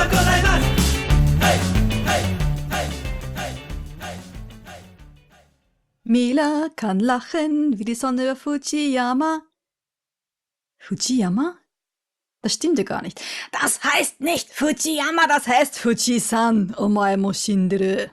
Mila kann lachen wie die Sonne über Fujiyama. Fujiyama? Das stimmt ja gar nicht. Das heißt nicht Fujiyama, das heißt Fuji-san, omae mo shinderu.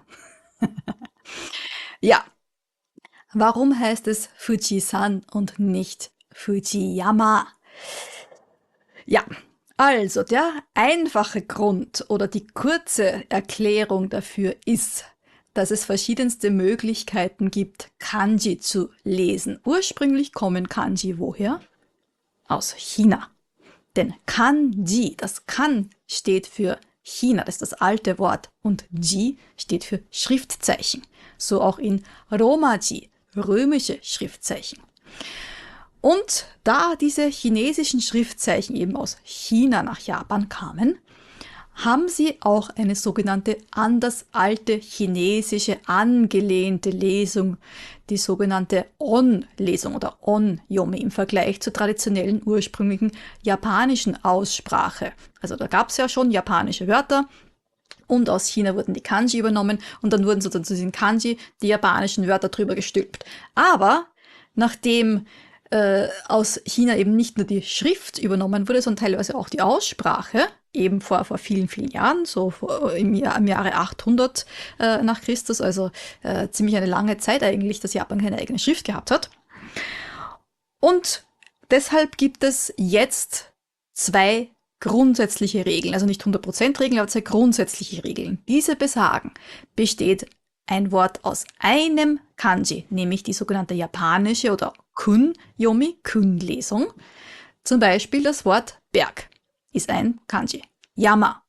Ja, warum heißt es Fuji-san und nicht Fujiyama? Ja, also der einfache Grund oder die kurze Erklärung dafür ist, dass es verschiedenste Möglichkeiten gibt, Kanji zu lesen. Ursprünglich kommen Kanji woher? Aus China. Denn Kanji, das Kan steht für China, das ist das alte Wort, und Ji steht für Schriftzeichen. So auch in Romaji, römische Schriftzeichen. Und da diese chinesischen Schriftzeichen eben aus China nach Japan kamen, haben sie auch eine sogenannte an das alte chinesische angelehnte Lesung, die sogenannte On-Lesung oder On-Yomi im Vergleich zur traditionellen ursprünglichen japanischen Aussprache. Also da gab es ja schon japanische Wörter und aus China wurden die Kanji übernommen und dann wurden sozusagen zu diesen Kanji die japanischen Wörter drüber gestülpt. Aber nachdem aus China eben nicht nur die Schrift übernommen wurde, sondern teilweise auch die Aussprache, eben vor vielen, vielen Jahren, so im Jahre 800 nach Christus, also ziemlich eine lange Zeit eigentlich, dass Japan keine eigene Schrift gehabt hat. Und deshalb gibt es jetzt zwei grundsätzliche Regeln, also nicht 100% Regeln, aber zwei grundsätzliche Regeln. Diese besagen, besteht ein Wort aus einem Kanji, nämlich die sogenannte japanische oder Kun-Yomi, Kun-Lesung. Zum Beispiel das Wort Berg ist ein Kanji. Yama.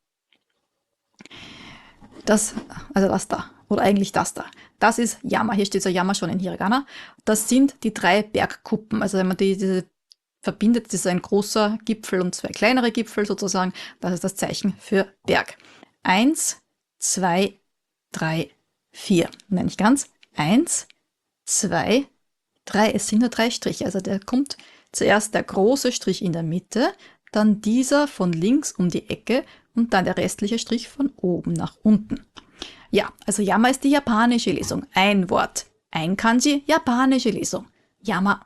Das da. Oder eigentlich das da. Das ist Yama. Hier steht so Yama schon in Hiragana. Das sind die 3 Bergkuppen. Also wenn man diese verbindet, das ist ein großer Gipfel und 2 kleinere Gipfel sozusagen. Das ist das Zeichen für Berg. 1, 2, 3, 4. Nein, nicht ganz. 1, 2, 3. Es sind nur 3 Striche. Also der kommt zuerst der große Strich in der Mitte, dann dieser von links um die Ecke und dann der restliche Strich von oben nach unten. Ja, also Yama ist die japanische Lesung. Ein Wort. Ein Kanji, japanische Lesung. Yama.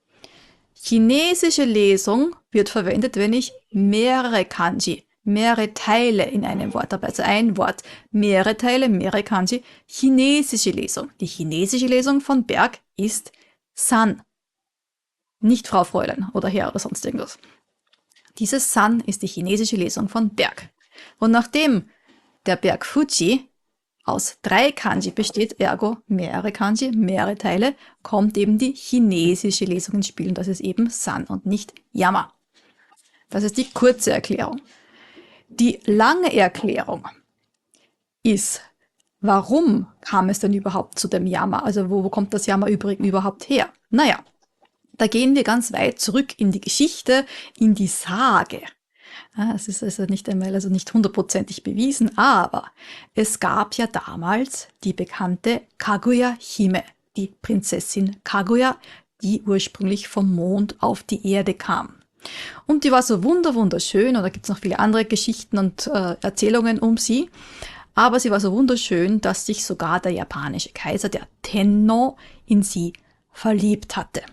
Chinesische Lesung wird verwendet, wenn ich mehrere Kanji, mehrere Teile in einem Wort habe. Also ein Wort, mehrere Teile, mehrere Kanji. Chinesische Lesung. Die chinesische Lesung von Berg ist San. Nicht Frau Fräulein oder Herr oder sonst irgendwas. Dieses San ist die chinesische Lesung von Berg. Und nachdem der Berg Fuji aus 3 Kanji besteht, ergo mehrere Kanji, mehrere Teile, kommt eben die chinesische Lesung ins Spiel und das ist eben San und nicht Yama. Das ist die kurze Erklärung. Die lange Erklärung ist, warum kam es denn überhaupt zu dem Yama? Also wo kommt das Yama überhaupt her? Naja, da gehen wir ganz weit zurück in die Geschichte, in die Sage. Es ist also nicht einmal, also nicht 100%ig bewiesen, aber es gab ja damals die bekannte Kaguya-Hime, die Prinzessin Kaguya, die ursprünglich vom Mond auf die Erde kam. Und die war so wunderschön, und da gibt es noch viele andere Geschichten und Erzählungen um sie, aber sie war so wunderschön, dass sich sogar der japanische Kaiser, der Tenno, in sie verliebt hatte.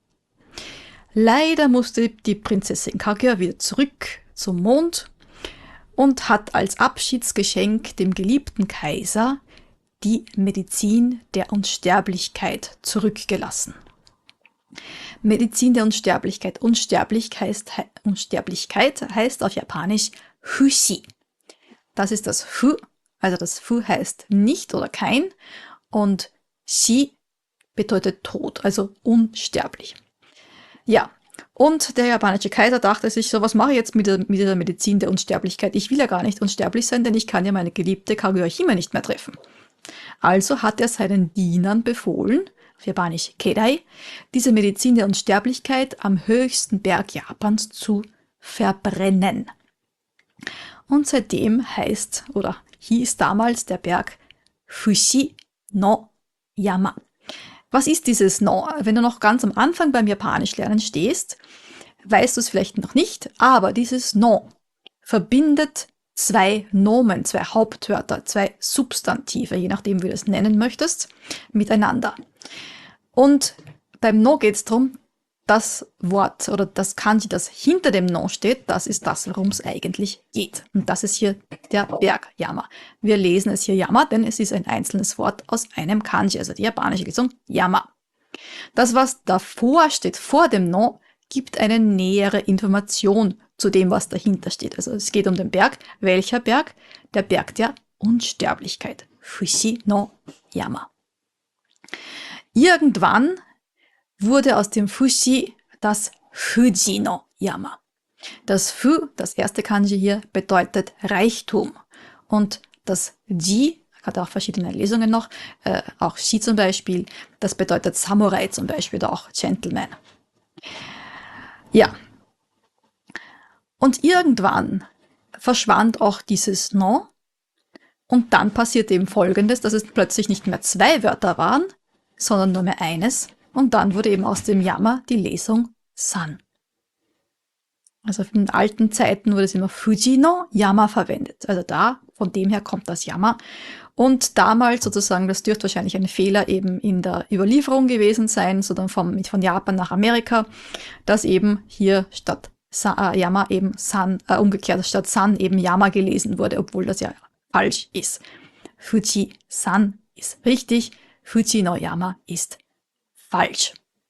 Leider musste die Prinzessin Kaguya wieder zurück zum Mond und hat als Abschiedsgeschenk dem geliebten Kaiser die Medizin der Unsterblichkeit zurückgelassen. Medizin der Unsterblichkeit. Unsterblichkeit heißt auf Japanisch Fushi. Das ist das Fu, also das Fu heißt nicht oder kein und Shi bedeutet Tod, also unsterblich. Ja, und der japanische Kaiser dachte sich so, was mache ich jetzt mit dieser Medizin der Unsterblichkeit? Ich will ja gar nicht unsterblich sein, denn ich kann ja meine geliebte Kaguya-Hime nicht mehr treffen. Also hat er seinen Dienern befohlen, auf Japanisch Kedai, diese Medizin der Unsterblichkeit am höchsten Berg Japans zu verbrennen. Und seitdem heißt oder hieß damals der Berg Fushi no Yama. Was ist dieses No? Wenn du noch ganz am Anfang beim Japanisch-Lernen stehst, weißt du es vielleicht noch nicht, aber dieses No verbindet zwei Nomen, zwei Hauptwörter, zwei Substantive, je nachdem, wie du es nennen möchtest, miteinander. Und beim No geht es darum, das Wort oder das Kanji, das hinter dem No steht, das ist das, worum es eigentlich geht. Und das ist hier der Berg Yama. Wir lesen es hier Yama, denn es ist ein einzelnes Wort aus einem Kanji, also die japanische Lesung Yama. Das, was davor steht, vor dem No, gibt eine nähere Information zu dem, was dahinter steht. Also es geht um den Berg. Welcher Berg? Der Berg der Unsterblichkeit. Fushi no Yama. Irgendwann wurde aus dem Fushi das Fuji no Yama. Das Fu, das erste Kanji hier, bedeutet Reichtum. Und das Ji, hat auch verschiedene Lesungen noch, auch Shi zum Beispiel, das bedeutet Samurai zum Beispiel oder auch Gentleman. Ja. Und irgendwann verschwand auch dieses No und dann passierte eben Folgendes, dass es plötzlich nicht mehr zwei Wörter waren, sondern nur mehr eines. Und dann wurde eben aus dem Yama die Lesung San. Also in den alten Zeiten wurde es immer Fuji no Yama verwendet. Also da, von dem her kommt das Yama. Und damals sozusagen, das dürfte wahrscheinlich ein Fehler eben in der Überlieferung gewesen sein, sondern von Japan nach Amerika, dass eben hier statt Yama eben San, umgekehrt statt San eben Yama gelesen wurde, obwohl das ja falsch ist. Fuji San ist richtig, Fuji no Yama ist falsch.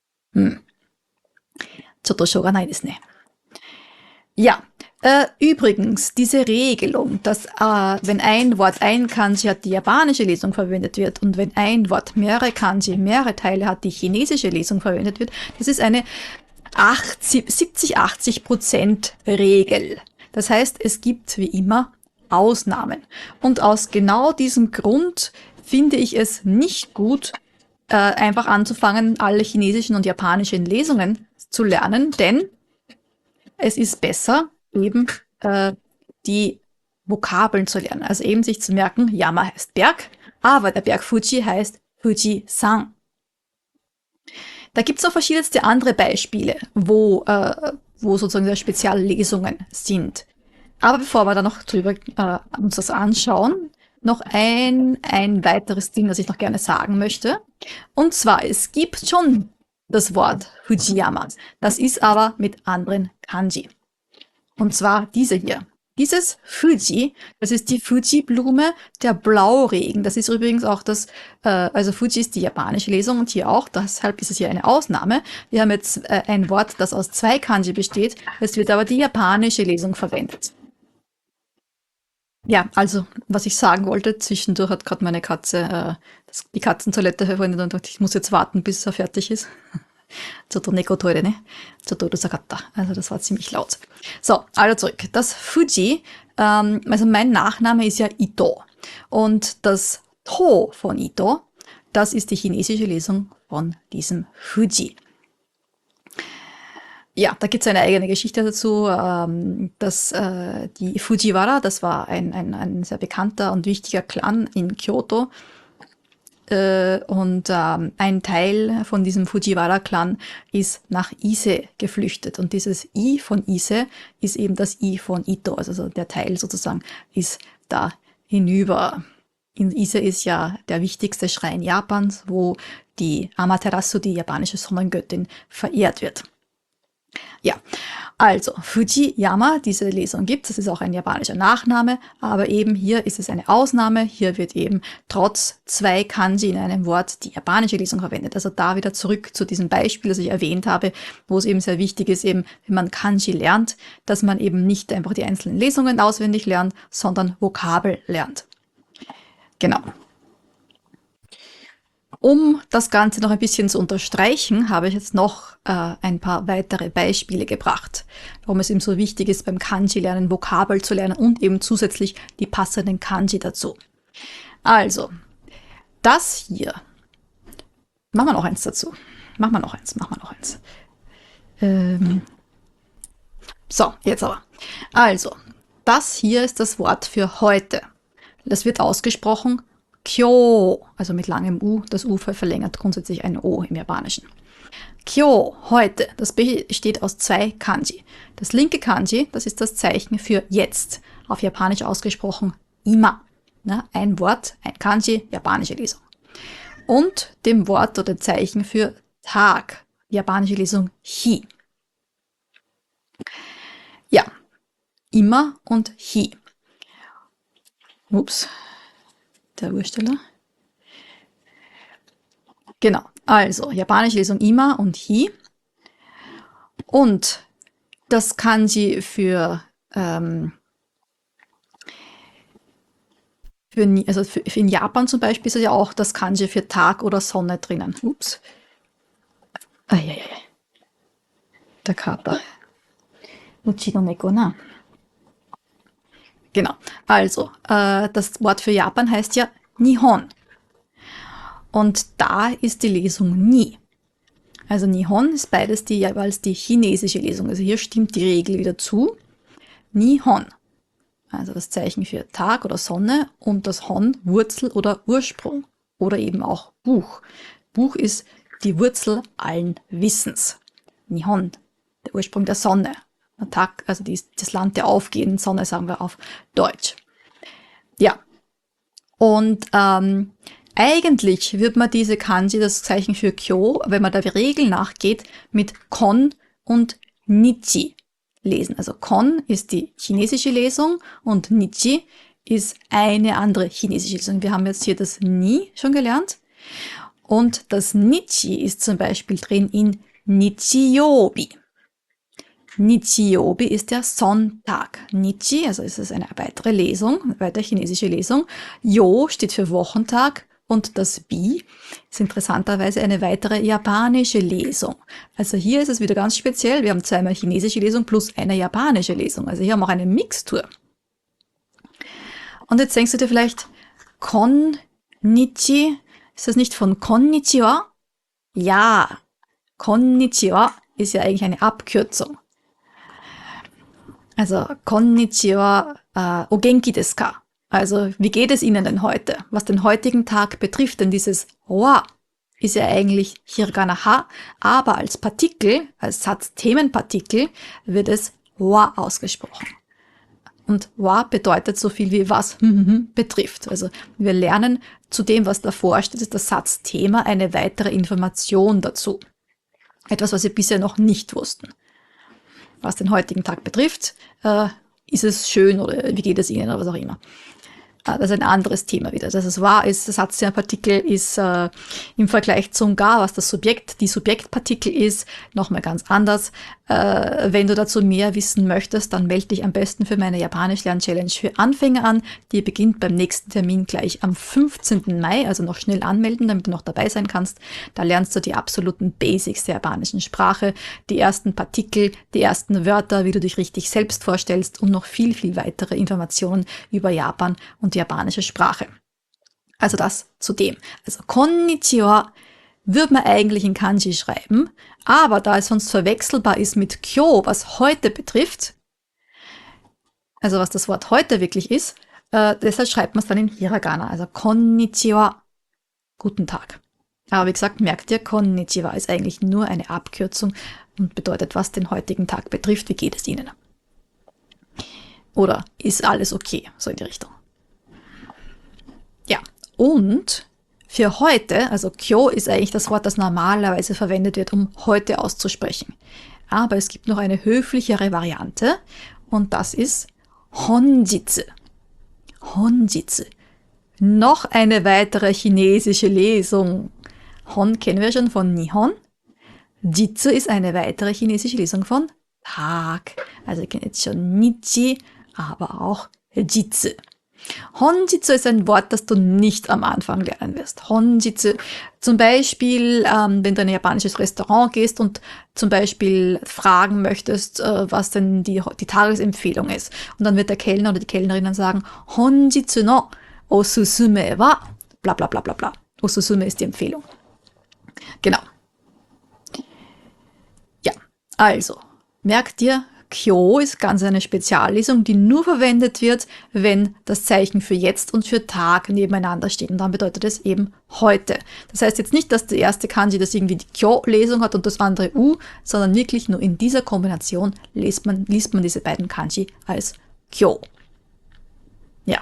Chotto shouganai desu ne. Ja, übrigens, diese Regelung, dass wenn ein Wort ein Kanji hat, die japanische Lesung verwendet wird und wenn ein Wort mehrere Kanji, mehrere Teile hat, die chinesische Lesung verwendet wird, das ist eine 70-80% Regel. Das heißt, es gibt wie immer Ausnahmen. Und aus genau diesem Grund finde ich es nicht gut, einfach anzufangen, alle chinesischen und japanischen Lesungen zu lernen, denn es ist besser, eben die Vokabeln zu lernen. Also eben sich zu merken, Yama heißt Berg, aber der Berg Fuji heißt Fuji-san. Da gibt es noch verschiedenste andere Beispiele, wo sozusagen Speziallesungen sind. Aber bevor wir da noch drüber uns das anschauen, noch ein weiteres Ding, das ich noch gerne sagen möchte. Und zwar, es gibt schon das Wort Fujiyama. Das ist aber mit anderen Kanji. Und zwar diese hier. Dieses Fuji, das ist die Fuji-Blume, der Blauregen. Das ist übrigens auch das, also Fuji ist die japanische Lesung und hier auch, deshalb ist es hier eine Ausnahme. Wir haben jetzt ein Wort, das aus zwei Kanji besteht. Es wird aber die japanische Lesung verwendet. Ja, also, was ich sagen wollte, zwischendurch hat gerade meine Katze die Katzentoilette verwendet und dachte, ich muss jetzt warten, bis er fertig ist. Also das war ziemlich laut. So, also zurück. Das Fuji, also mein Nachname ist ja Ito. Und das To von Ito, das ist die chinesische Lesung von diesem Fuji. Ja, da gibt es eine eigene Geschichte dazu, dass die Fujiwara, das war ein sehr bekannter und wichtiger Clan in Kyoto, und ein Teil von diesem Fujiwara-Clan ist nach Ise geflüchtet. Und dieses I von Ise ist eben das I von Ito. Also der Teil sozusagen ist da hinüber. In Ise ist ja der wichtigste Schrein Japans, wo die Amaterasu, die japanische Sonnengöttin, verehrt wird. Ja, also Fujiyama, diese Lesung gibt es, das ist auch ein japanischer Nachname, aber eben hier ist es eine Ausnahme, hier wird eben trotz zwei Kanji in einem Wort die japanische Lesung verwendet. Also da wieder zurück zu diesem Beispiel, das ich erwähnt habe, wo es eben sehr wichtig ist, eben wenn man Kanji lernt, dass man eben nicht einfach die einzelnen Lesungen auswendig lernt, sondern Vokabel lernt. Genau. Um das Ganze noch ein bisschen zu unterstreichen, habe ich jetzt noch ein paar weitere Beispiele gebracht, warum es eben so wichtig ist, beim Kanji-Lernen Vokabel zu lernen und eben zusätzlich die passenden Kanji dazu. Also, das hier. Machen wir noch eins dazu. Machen wir noch eins. So, jetzt aber. Also, das hier ist das Wort für heute. Das wird ausgesprochen Kyo, also mit langem U. Das U verlängert grundsätzlich ein O im Japanischen. Kyo, heute, das besteht aus 2 Kanji. Das linke Kanji, das ist das Zeichen für jetzt, auf Japanisch ausgesprochen ima. Ein Wort, ein Kanji, japanische Lesung. Und dem Wort oder Zeichen für Tag, japanische Lesung hi. Ja, ima und hi. Ups, der Ursteller. Genau, also japanische Lesung ima und hi. Und das Kanji für in Japan zum Beispiel ist ja auch das Kanji für Tag oder Sonne drinnen. Ups. Der Kater. Uchi no neko na. Genau. Also, das Wort für Japan heißt ja Nihon. Und da ist die Lesung Ni. Also Nihon ist beides jeweils die chinesische Lesung. Also hier stimmt die Regel wieder zu. Nihon. Also das Zeichen für Tag oder Sonne und das Hon Wurzel oder Ursprung oder eben auch Buch. Buch ist die Wurzel allen Wissens. Nihon, der Ursprung der Sonne. Der Tag, also das Land der aufgehenden Sonne, sagen wir auf Deutsch. Ja, und eigentlich wird man diese Kanji, das Zeichen für Kyo, wenn man der Regel nachgeht, mit Kon und Nichi lesen. Also Kon ist die chinesische Lesung und Nichi ist eine andere chinesische Lesung. Wir haben jetzt hier das Ni schon gelernt. Und das Nichi ist zum Beispiel drin in Nichiyobi. Nichiyobi ist der Sonntag. Nichi, also ist es eine weitere Lesung, eine weitere chinesische Lesung. Yo steht für Wochentag und das Bi ist interessanterweise eine weitere japanische Lesung. Also hier ist es wieder ganz speziell. Wir haben zweimal chinesische Lesung plus eine japanische Lesung. Also hier haben wir auch eine Mixtur. Und jetzt denkst du dir vielleicht, Konnichi, ist das nicht von Konnichiwa? Ja, Konnichiwa ist ja eigentlich eine Abkürzung. Also, Konnichiwa, o genki desu ka? Also, wie geht es Ihnen denn heute? Was den heutigen Tag betrifft, denn dieses wa ist ja eigentlich Hiragana ha, aber als Partikel, als Satzthemenpartikel wird es wa ausgesprochen. Und wa bedeutet so viel wie was betrifft. Also, wir lernen zu dem, was davor steht, ist das Satzthema eine weitere Information dazu. Etwas, was wir bisher noch nicht wussten. Was den heutigen Tag betrifft, ist es schön oder wie geht es Ihnen oder was auch immer. Das ist ein anderes Thema wieder. Dass es wahr ist, der Satz der Partikel ist im Vergleich zum Ga, was das Subjekt, die Subjektpartikel ist, nochmal ganz anders. Wenn du dazu mehr wissen möchtest, dann melde dich am besten für meine Japanisch-Lern-Challenge für Anfänger an. Die beginnt beim nächsten Termin gleich am 15. Mai, also noch schnell anmelden, damit du noch dabei sein kannst. Da lernst du die absoluten Basics der japanischen Sprache, die ersten Partikel, die ersten Wörter, wie du dich richtig selbst vorstellst und noch viel, viel weitere Informationen über Japan und die japanische Sprache. Also das zu dem. Also Konnichiwa würde man eigentlich in Kanji schreiben, aber da es sonst verwechselbar ist mit Kyo, was heute betrifft, also was das Wort heute wirklich ist, deshalb schreibt man es dann in Hiragana, also Konnichiwa, guten Tag. Aber wie gesagt, merkt ihr, Konnichiwa ist eigentlich nur eine Abkürzung und bedeutet, was den heutigen Tag betrifft, wie geht es Ihnen? Oder ist alles okay, so in die Richtung. Ja, und für heute, also Kyo ist eigentlich das Wort, das normalerweise verwendet wird, um heute auszusprechen. Aber es gibt noch eine höflichere Variante und das ist Honjitsu. Honjitsu. Noch eine weitere chinesische Lesung. Hon kennen wir schon von Nihon. Jitsu ist eine weitere chinesische Lesung von Tag. Also ihr kennt jetzt schon Nichi, aber auch Jitsu. Honjitsu ist ein Wort, das du nicht am Anfang lernen wirst. Honjitsu, zum Beispiel, wenn du in ein japanisches Restaurant gehst und zum Beispiel fragen möchtest, was denn die Tagesempfehlung ist. Und dann wird der Kellner oder die Kellnerin dann sagen, Honjitsu no osusume wa bla bla bla bla bla. Osusume ist die Empfehlung. Genau. Ja, also, merk dir, Kyo ist ganz eine Speziallesung, die nur verwendet wird, wenn das Zeichen für jetzt und für Tag nebeneinander steht. Und dann bedeutet es eben heute. Das heißt jetzt nicht, dass der erste Kanji das irgendwie die Kyo-Lesung hat und das andere U, sondern wirklich nur in dieser Kombination liest man diese beiden Kanji als Kyo. Ja.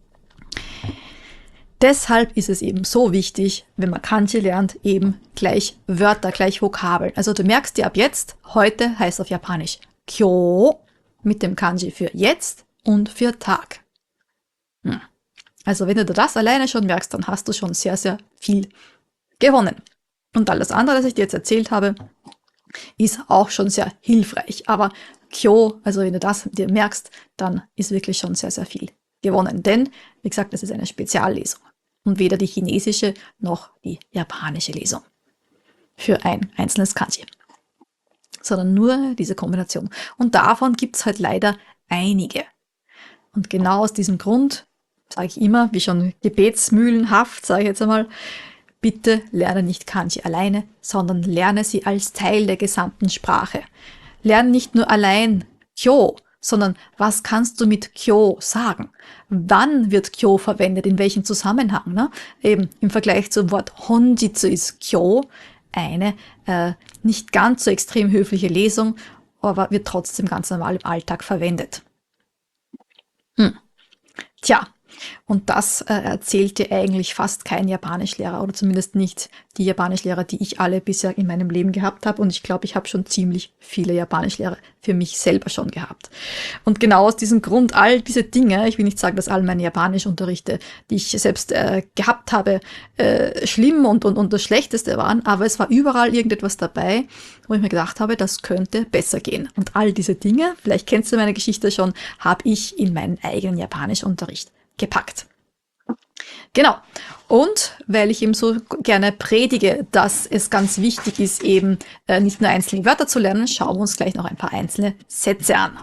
Deshalb ist es eben so wichtig, wenn man Kanji lernt, eben gleich Wörter, gleich Vokabeln. Also du merkst dir ab jetzt, heute heißt auf Japanisch Kyo mit dem Kanji für jetzt und für Tag. Also wenn du das alleine schon merkst, dann hast du schon sehr, sehr viel gewonnen. Und alles andere, das ich dir jetzt erzählt habe, ist auch schon sehr hilfreich. Aber Kyo, also wenn du das dir merkst, dann ist wirklich schon sehr, sehr viel gewonnen. Denn, wie gesagt, das ist eine Speziallesung. Und weder die chinesische noch die japanische Lesung für ein einzelnes Kanji, sondern nur diese Kombination. Und davon gibt es halt leider einige. Und genau aus diesem Grund sage ich immer, wie schon gebetsmühlenhaft, sage ich jetzt einmal, bitte lerne nicht Kanji alleine, sondern lerne sie als Teil der gesamten Sprache. Lerne nicht nur allein Kyo, sondern was kannst du mit Kyo sagen? Wann wird Kyo verwendet? In welchem Zusammenhang? Ne? Eben im Vergleich zum Wort Honjitsu ist Kyo eine nicht ganz so extrem höfliche Lesung, aber wird trotzdem ganz normal im Alltag verwendet. Tja, und das erzählt dir eigentlich fast kein Japanischlehrer oder zumindest nicht die Japanischlehrer, die ich alle bisher in meinem Leben gehabt habe. Und ich glaube, ich habe schon ziemlich viele Japanischlehrer für mich selber schon gehabt. Und genau aus diesem Grund, all diese Dinge, ich will nicht sagen, dass all meine Japanischunterrichte, die ich selbst gehabt habe, schlimm und das Schlechteste waren, aber es war überall irgendetwas dabei, wo ich mir gedacht habe, das könnte besser gehen. Und all diese Dinge, vielleicht kennst du meine Geschichte schon, habe ich in meinen eigenen Japanischunterricht gepackt. Genau. Und weil ich eben so gerne predige, dass es ganz wichtig ist, eben nicht nur einzelne Wörter zu lernen, schauen wir uns gleich noch ein paar einzelne Sätze an.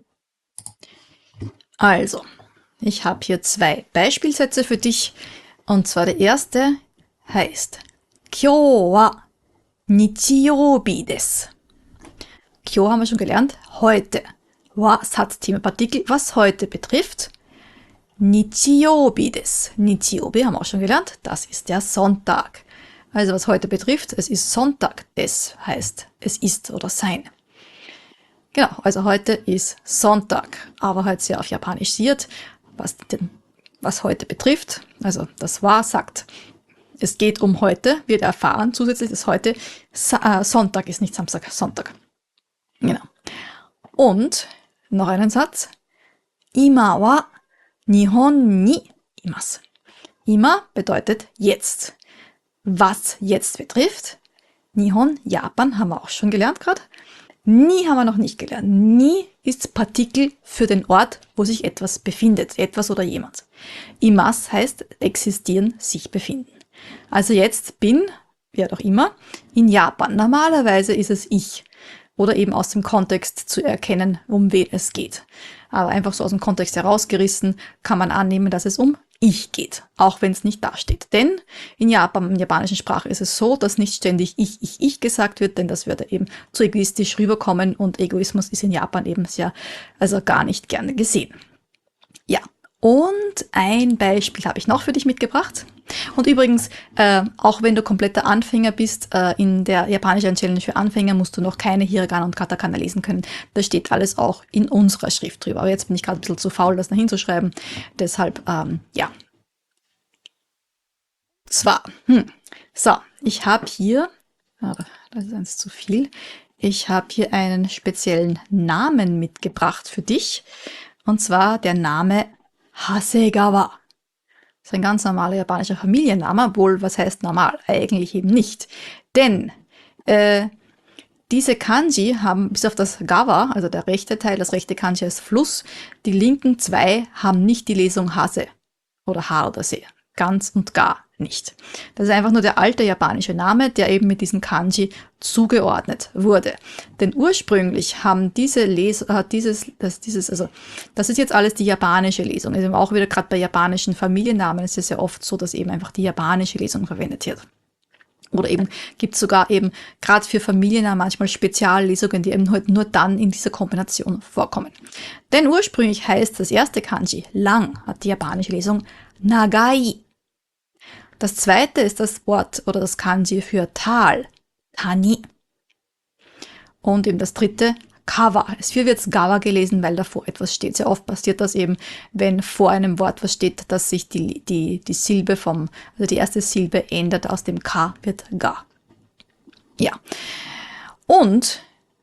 Also, ich habe hier 2 Beispielsätze für dich. Und zwar der erste heißt Kyō wa Nichiyoubi desu. Kyo haben wir schon gelernt. Heute. Wa Satzthema Partikel, was heute betrifft. Nichiyoubi desu. Nichiyoubi haben wir auch schon gelernt. Das ist der Sonntag. Also was heute betrifft, es ist Sonntag. Des heißt, es ist oder sein. Genau, also heute ist Sonntag. Aber halt sehr auf Japanisiert, was heute betrifft. Also das Wa sagt, es geht um heute, wird erfahren zusätzlich, dass heute Sonntag ist, nicht Samstag, Sonntag. Genau. Und noch einen Satz. Ima wa Nihon ni imasu. Ima bedeutet jetzt. Was jetzt betrifft, Nihon, Japan, haben wir auch schon gelernt gerade. Ni haben wir noch nicht gelernt. Ni ist Partikel für den Ort, wo sich etwas befindet, etwas oder jemand. Imas heißt existieren, sich befinden. Also jetzt bin, wer auch immer, in Japan. Normalerweise ist es ich. Oder eben aus dem Kontext zu erkennen, um wen es geht. Aber einfach so aus dem Kontext herausgerissen kann man annehmen, dass es um ich geht, auch wenn es nicht dasteht. Denn in Japan, in der japanischen Sprache ist es so, dass nicht ständig ich gesagt wird, denn das würde eben zu egoistisch rüberkommen und Egoismus ist in Japan eben sehr, also gar nicht gerne gesehen. Ja, und ein Beispiel habe ich noch für dich mitgebracht. Und übrigens, auch wenn du kompletter Anfänger bist, in der japanischen Challenge für Anfänger musst du noch keine Hiragana und Katakana lesen können. Das steht alles auch in unserer Schrift drüber. Aber jetzt bin ich gerade ein bisschen zu faul, das noch hinzuschreiben. Deshalb, ja. Zwar, so, ich habe hier, das ist eins zu viel, ich habe hier einen speziellen Namen mitgebracht für dich. Und zwar der Name Hasegawa. Das ist ein ganz normaler japanischer Familienname, obwohl, was heißt normal? Eigentlich eben nicht. Denn diese Kanji haben, bis auf das Gawa, also der rechte Teil, das rechte Kanji ist Fluss, die linken 2 haben nicht die Lesung Hase oder Hardase. Ganz und gar nicht. Das ist einfach nur der alte japanische Name, der eben mit diesem Kanji zugeordnet wurde. Denn ursprünglich haben das ist jetzt alles die japanische Lesung. Also auch wieder gerade bei japanischen Familiennamen ist es ja oft so, dass eben einfach die japanische Lesung verwendet wird. Oder eben gibt es sogar eben gerade für Familien auch manchmal Speziallesungen, die eben halt nur dann in dieser Kombination vorkommen. Denn ursprünglich heißt das erste Kanji lang, hat die japanische Lesung nagai. Das zweite ist das Wort oder das Kanji für Tal, Tani. Und eben das dritte Kawa. Hier wird es Gawa gelesen, weil davor etwas steht. Sehr oft passiert das eben, wenn vor einem Wort was steht, dass sich die Silbe also die erste Silbe ändert. Aus dem Ka wird Ga. Ja. Und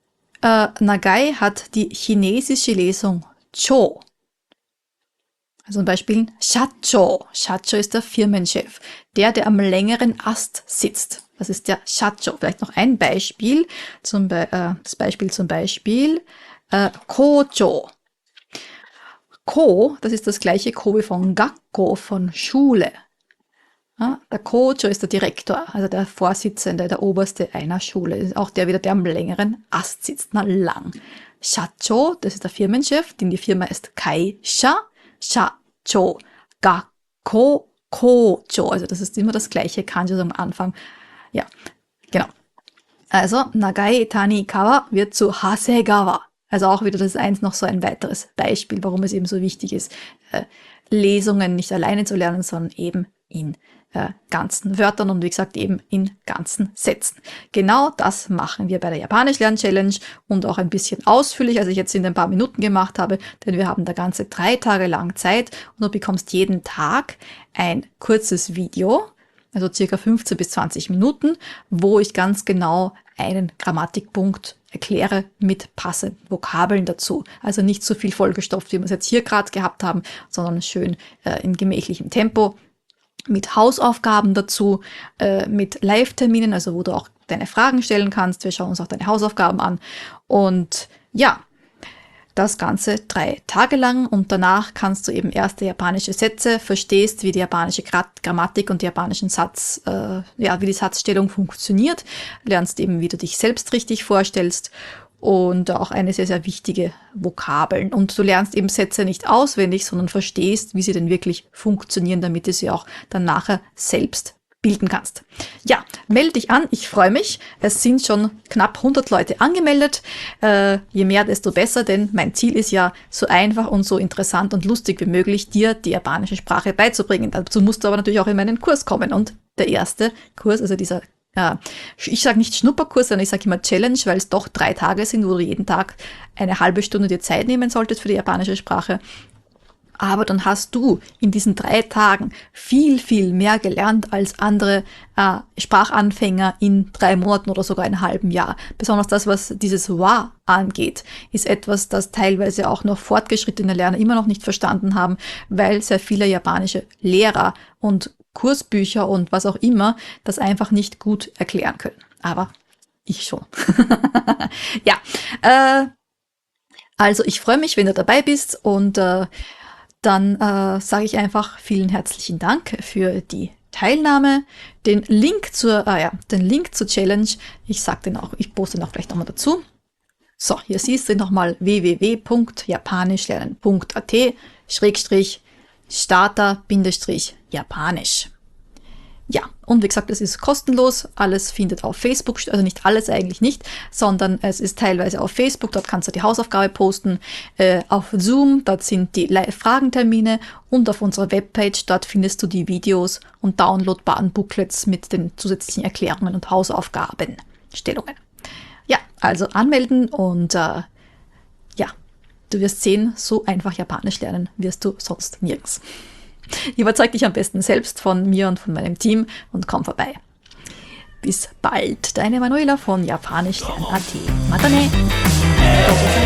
Nagai hat die chinesische Lesung Cho. Also zum Beispiel Shacho. Shacho ist der Firmenchef. Der am längeren Ast sitzt. Das ist der Shacho. Vielleicht noch ein Beispiel. Das Beispiel zum Beispiel Kojo. Ko, das ist das gleiche Ko wie von Gakko, von Schule. Ja, der Kojo ist der Direktor, also der Vorsitzende, der Oberste einer Schule. Das ist auch der am längeren Ast sitzt. Na, lang. Shacho, das ist der Firmenchef, denn die Firma ist Kaisha. Shacho. Gakko. Kojo. Also das ist immer das gleiche Kanji am Anfang. Ja, genau. Also, Nagai Tani Kawa wird zu Hasegawa. Also auch wieder das eins noch so ein weiteres Beispiel, warum es eben so wichtig ist, Lesungen nicht alleine zu lernen, sondern eben in ganzen Wörtern und wie gesagt eben in ganzen Sätzen. Genau das machen wir bei der Japanisch-Lern-Challenge und auch ein bisschen ausführlich, als ich jetzt in ein paar Minuten gemacht habe, denn wir haben da ganze 3 Tage lang Zeit und du bekommst jeden Tag ein kurzes Video, also circa 15 bis 20 Minuten, wo ich ganz genau einen Grammatikpunkt erkläre mit passenden Vokabeln dazu. Also nicht so viel vollgestopft, wie wir es jetzt hier gerade gehabt haben, sondern schön in gemächlichem Tempo, mit Hausaufgaben dazu, mit Live-Terminen, also wo du auch deine Fragen stellen kannst. Wir schauen uns auch deine Hausaufgaben an. Und ja, das Ganze 3 Tage lang und danach kannst du eben erste japanische Sätze, verstehst, wie die japanische Grammatik und die japanischen wie die Satzstellung funktioniert, lernst eben, wie du dich selbst richtig vorstellst und auch eine sehr, sehr wichtige Vokabeln. Und du lernst eben Sätze nicht auswendig, sondern verstehst, wie sie denn wirklich funktionieren, damit du sie auch dann nachher selbst bilden kannst. Ja, melde dich an, ich freue mich. Es sind schon knapp 100 Leute angemeldet. Je mehr, desto besser, denn mein Ziel ist ja, so einfach und so interessant und lustig wie möglich, dir die japanische Sprache beizubringen. Dazu musst du aber natürlich auch in meinen Kurs kommen. Und der erste Kurs, also dieser ich sage nicht Schnupperkurs, sondern ich sage immer Challenge, weil es doch 3 Tage sind, wo du jeden Tag eine halbe Stunde dir Zeit nehmen solltest für die japanische Sprache. Aber dann hast du in diesen 3 Tagen viel, viel mehr gelernt als andere Sprachanfänger in 3 Monaten oder sogar einem halben Jahr. Besonders das, was dieses Wa angeht, ist etwas, das teilweise auch noch fortgeschrittene Lerner immer noch nicht verstanden haben, weil sehr viele japanische Lehrer und Kursbücher und was auch immer das einfach nicht gut erklären können. Aber ich schon. Ja, also ich freue mich, wenn du dabei bist und dann sage ich einfach vielen herzlichen Dank für die Teilnahme. Den Link zur Challenge, ich poste den auch gleich nochmal dazu. So, hier siehst du nochmal www.japanischlernen.at/starter-japanisch. Ja, und wie gesagt, es ist kostenlos, alles findet auf Facebook, also nicht alles eigentlich nicht, sondern es ist teilweise auf Facebook, dort kannst du die Hausaufgabe posten, auf Zoom, dort sind die Live-Fragentermine und auf unserer Webpage, dort findest du die Videos und downloadbaren Booklets mit den zusätzlichen Erklärungen und Hausaufgabenstellungen. Ja, also anmelden und ja, du wirst sehen, so einfach Japanisch lernen wirst du sonst nirgends. Überzeug dich am besten selbst von mir und von meinem Team und komm vorbei. Bis bald, deine Manuela von Japanisch lernen.at. Matane!